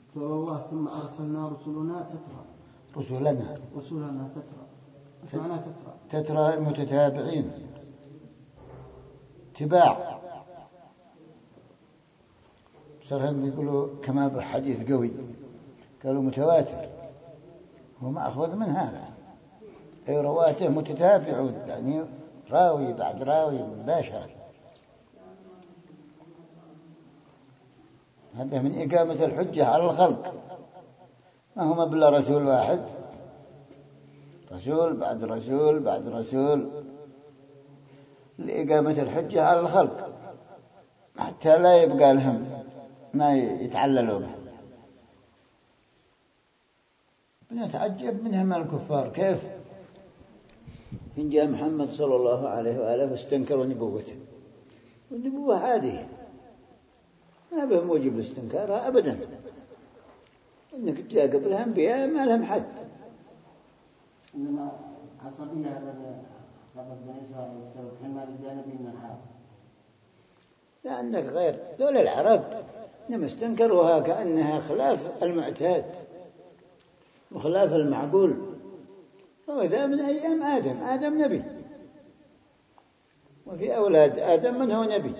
فوالله ثم أرسلنا رسلنا تترى معنى تترى متتابعين تباع. صارهم يقولوا كما بحديث قوي قالوا متواتر، هو مأخذ من هذا، أي رواته متتابعون يعني راوي بعد راوي مباشرة. هذا من إقامة الحجة على الخلق، ما هو بلا رسول واحد، رسول بعد رسول بعد رسول لإقامة الحجة على الخلق حتى لا يبقى لهم ما يتعللوا به. نتعجب منهم الكفار كيف إن جاء محمد صلى الله عليه وآله واستنكروا نبوته، والنبوة عادية ما به موجب لاستنكارها أبدا، إنك جاء قبلها أنبياء ما لهم حد. إنما عصبية قبل بني إسرائيل بسبب حماية الجانب من العرب، لأنك غير دول العرب إنما استنكروها كأنها خلاف المعتاد وخلاف المعقول، وذا من أيام آدم نبي، وفي أولاد آدم من هو نبي،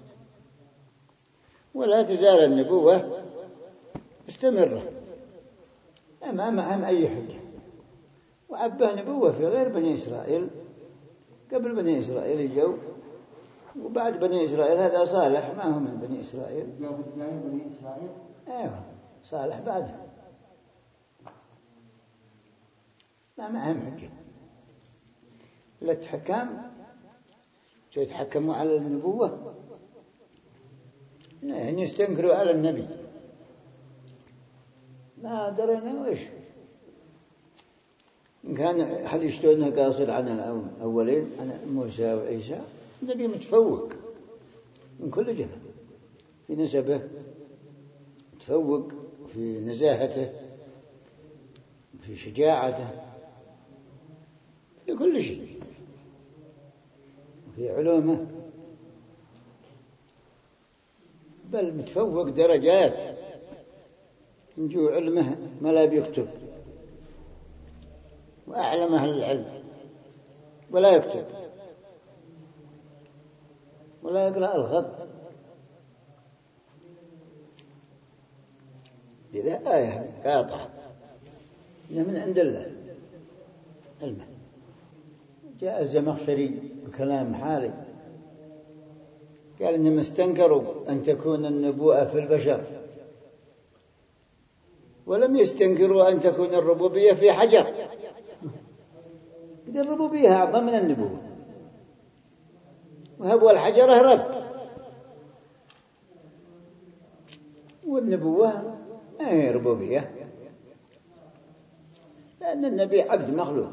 ولا تزال النبوة مستمرة أمامهم أي حجة. وعبه نبوة في غير بني إسرائيل، قبل بني إسرائيل جو، وبعد بني إسرائيل هذا صالح ما هو من بني إسرائيل. بني إسرائيل أيوة صالح بعده ما معهم حجة. الحكام يتحكموا على النبوة يعني يستنكروا على النبي، ما درنا وإيش إن كان هل يشتونه قاصر عن الأولين عن موسى وعيسى. النبي متفوق من كل جهة، في نسبه متفوق، في نزاهته، في شجاعته، في كل شيء، في علومه، بل متفوق درجات. نجو علمه ما لا بيكتب، وأعلم أهل العلم ولا يكتب ولا يقرأ الخط. إذا آية قاطعة إنه من عند الله علمه. جاء الزمخشري بكلام حالي قال إنهم استنكروا أن تكون النبوءة في البشر، ولم يستنكروا أن تكون الربوبية في حجر. الربوبية أعظم من النبوة، وهو الحجر رب، والنبوة ما هي ربوبية، لأن النبي عبد مخلوق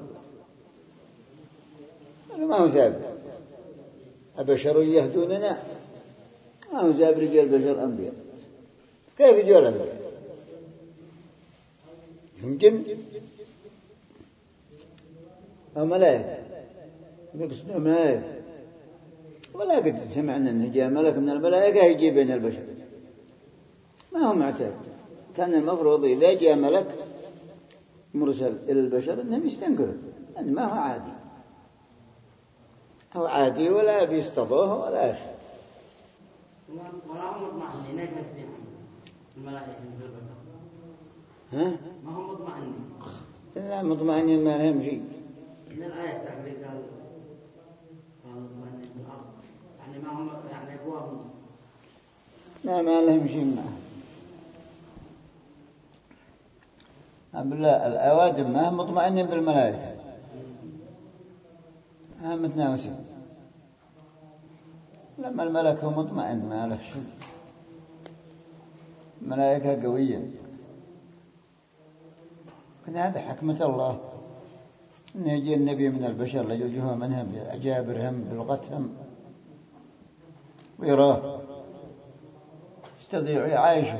ما هو زاب أبشر يهدوننا، ما هو زاب رجال بشر أنبياء. كيف يجوا الأنبياء؟ هم جن أو ملائكة، يقصدون ملائكة، ولا قد سمعنا أنه جاء ملك من الملائكة يجي بين البشر، ما هو معتاد. كان المفروض إذا جاء ملك مرسل إلى البشر أنهم يستنكروا أن ما هو عادي أو عادي ولا بيصطفوه ولا شيء. ولا هم مطمئنين يقصدين الملائكة بالبشر، ها؟ ما هم مطمئنين. لا مطمئنين ما لهم شيء. من الآية تعبير قال مطمئنين في الأرض، يعني ما هم يعني أبوابهم ما لهم شيء معه. لا الأوادم ما هم مطمئنين بالملائكة، هم متناوسين. لما الملك هو مطمئن ما له شيء، الملائكة قوية. هذا حكمة الله أن يجي النبي من البشر ليجوه منهم بأجابرهم بلغتهم ويراه يستطيع يعيشوا.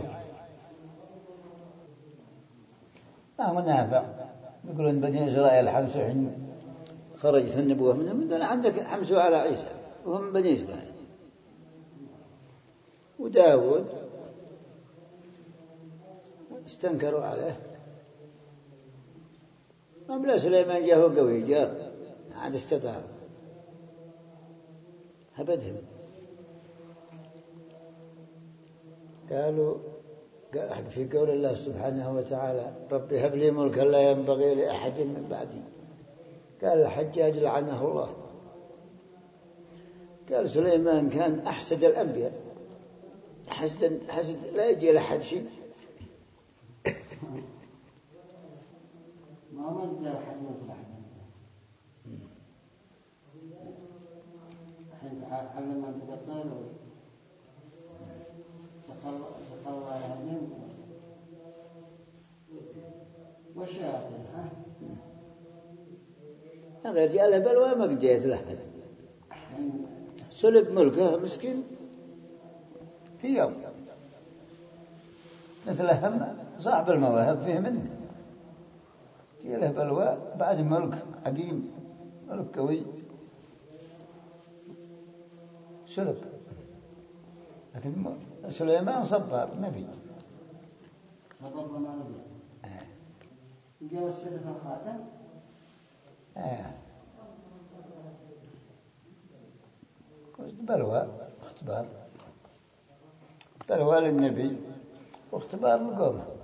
ما هو نافع يقولون بني إسرائيل حمسوا حين خرجت النبوة منهم، من دون عندك حمسوا على عيسى وهم بني إسرائيل. وداود استنكروا عليه. ما بلا سليمان جاء قوي جار عاد استطاع أبدهم. قالوا في قول الله سبحانه وتعالى رب هب لي ملكا لا ينبغي لأحد من بعدي. قال الحجاج لعنه الله، قال سليمان كان أحسد الأنبياء، حسد لا يجي لأحد شيء. ما مصدر حد مثل أحد الحين علم من تقتل تقوى عليهم والشياطين غير جاء بلوى ما جيت له سلب ملكه مسكين في يوم مثل هم صاحب المواهب فيه منه في له بلوى بعد ملك عظيم ملك قوي سلب. لكن سليمان صبر نبي صبر وما نبي جاء السر في الخاتم بلوى اختبار بلوى للنبي واختبار القوم.